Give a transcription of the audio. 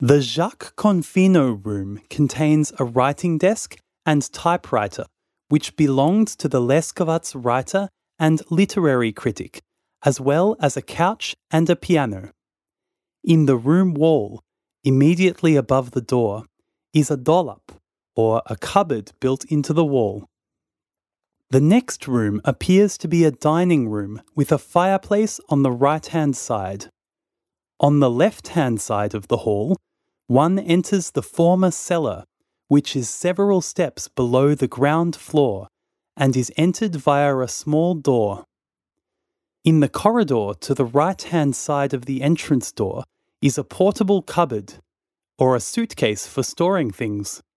The Jacques Confino room contains a writing desk and typewriter, which belonged to the Leskovats writer and literary critic, as well as a couch and a piano. In the room wall, immediately above the door, is a dollop, or a cupboard built into the wall. The next room appears to be a dining room with a fireplace on the right-hand side. On the left-hand side of the hall, one enters the former cellar, which is several steps below the ground floor and is entered via a small door. In the corridor to the right-hand side of the entrance door is a portable cupboard, or a suitcase for storing things.